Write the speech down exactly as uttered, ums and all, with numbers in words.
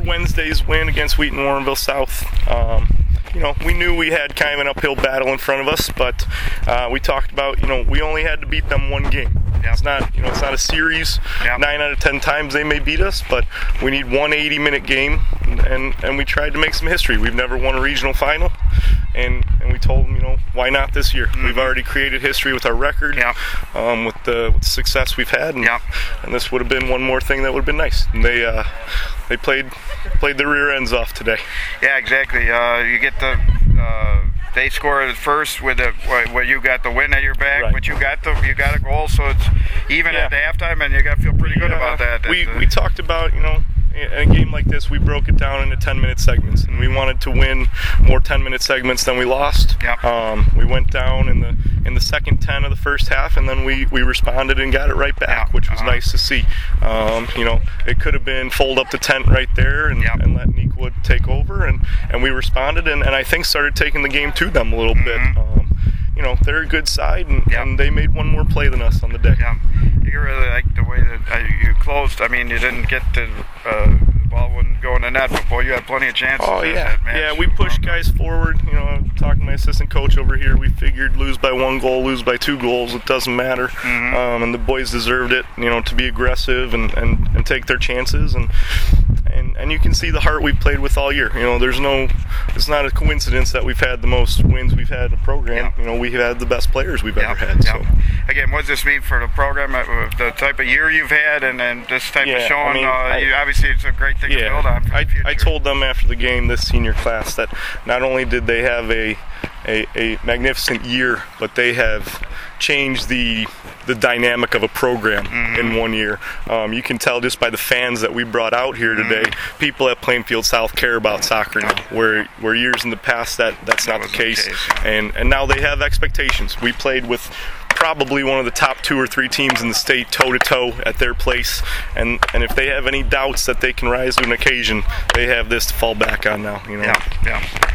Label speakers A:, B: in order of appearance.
A: Wednesday's win against Wheaton Warrenville South, um, you know, we knew we had kind of an uphill battle in front of us, but uh, we talked about, you know, we only had to beat them one game. Yep. It's not, you know, it's not a series. Yep. Nine out of ten times they may beat us, but we need one eighty-minute game, and and we tried to make some history. We've never won a regional final, and and we told them, you know, why not this year? Mm-hmm. We've already created history with our record, yep. um, with, the, with the success we've had, and, yep. and this would have been one more thing that would have been nice. And they uh, they played played their rear ends off today.
B: Yeah, exactly. Uh, you get the. Uh, They scored first with a where you got the win at your back, right. but you got the you got a goal, so it's even yeah. at the halftime, and you got to feel pretty good yeah. about that.
A: We
B: uh,
A: we talked about, you know, in a game like this, we broke it down into ten-minute segments, and we wanted to win more ten-minute segments than we lost.
B: Yep.
A: Um, we went down in the in the second ten of the first half, and then we, we responded and got it right back, yep. which was uh-huh. nice to see. Um, you know, it could have been fold up the tent right there and, yep. and let Neakwood take over, and, and we responded, and, and I think started taking the game to them a little mm-hmm. bit. Um, you know, they're a good side, and, yep. and they made one more play than us on the day.
B: Yeah, you really like the way that uh, you closed. I mean, you didn't get the, uh, the ball wouldn't go in the net, but boy, you had plenty of chances.
A: Oh yeah, yeah. We pushed guys forward. You know, I'm talking to my assistant coach over here. We figured lose by one goal, lose by two goals, it doesn't matter. Mm-hmm. Um, and the boys deserved it. You know, to be aggressive and, and, and take their chances, and and and you can see the heart we've played with all year. You know, there's no, it's not a coincidence that we've had the most wins we've had in the program. Yeah. You know, we have had the best players we've yeah. ever had.
B: Yeah.
A: So.
B: Again, what does this mean for the program? The type of year you've had, and then this type
A: yeah,
B: of showing.
A: I mean,
B: uh,
A: I,
B: you, obviously, it's a great thing
A: yeah,
B: to build on for
A: I,
B: the future.
A: I told them after the game, this senior class, that not only did they have a a, a magnificent year, but they have changed the the dynamic of a program mm-hmm. in one year. Um, you can tell just by the fans that we brought out here today. Mm-hmm. People at Plainfield South care about soccer now, where where years in the past that that's that not the case. the case. And and now they have expectations. We played with probably one of the top two or three teams in the state toe-to-toe at their place, and and if they have any doubts that they can rise to an occasion, they have this to fall back on now. You know.
B: Yeah, yeah.